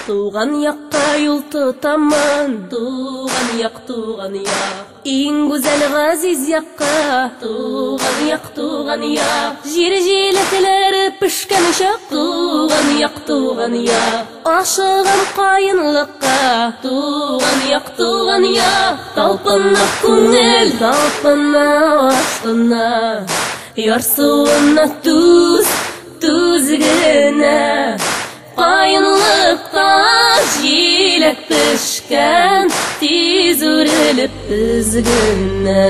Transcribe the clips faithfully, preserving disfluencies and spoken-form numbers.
Туган якка юл тотамын, туган як, туган як. Иң гүзәл газиз якка, туган як, туган як. Жир җиләкләре пешкән чак, туган як, туган як. Ашыгам каенлыкка, туган як, туган як. Талпына күңел, талпына ашкына, ярсуына туз, туз генә. Каенлыкка җиләк пешкән, тиз үрелеп үзгенә.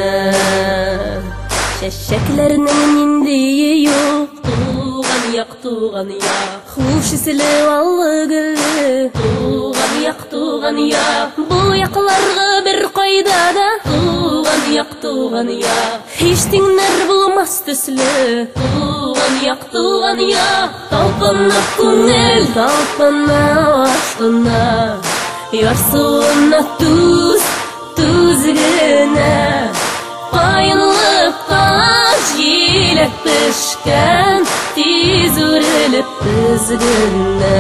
Чәчәкләрнең ниндие юк, туган як, туган як. Хуш исле аллы гөлле, туган як, туган як. Бу якларга бер кайда да, туган як, туган як. Һич тиңнәр булмас төсле, туган як, туган як. Талпына күңел, талпына ашкына, ярсуына туз, туз генә. Каенлыкка җиләк пешкән, тиз үрелеп үзгенә.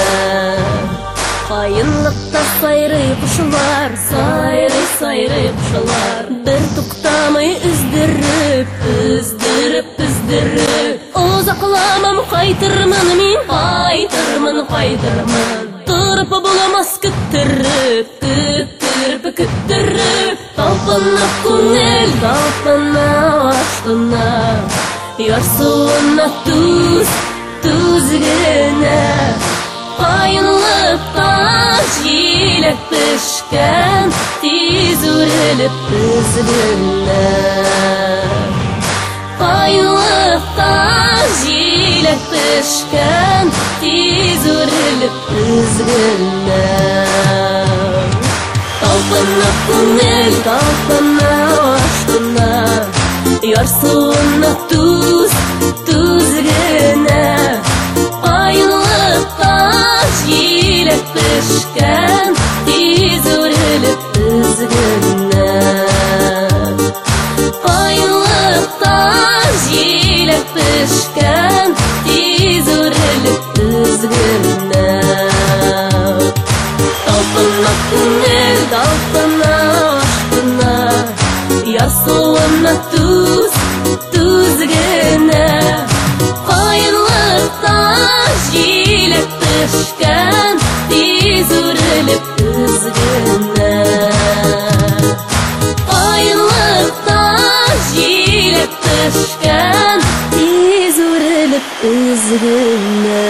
Каенлыкта сайрый кушылар, сайрый, сайрый кушылар. Бер туктамый үздереп, үздереп, үздереп. Узакламам кайтырмын мин, кайтырмын, кайтырмын. Торып буламас көттереп, көттереп, көттереп. Талпына күңел, талпына ашкына, ярсуына туз, туз генә. Каенлыкка җиләк пешкән, тиз үрелеп үзгенә. Каенлыкка җиләк пешкән, тиз үрелеп үзгенә. Талпына күңел, талпына ашкына, ярсуына туз, туз генә. Каенлыкка җиләк пешкән, тиз үрелеп үзгенә. Каенлыкка җиләк пешкән, тиз үрелеп үзгенә. Талпына күңел, талпына ашкына, ярсуына туз, туз генә. Каенлыкка җиләк пешкән, тиз үрелеп үзгенә. Каенлыкка җиләк пешкән, тиз үрелеп үзгенә.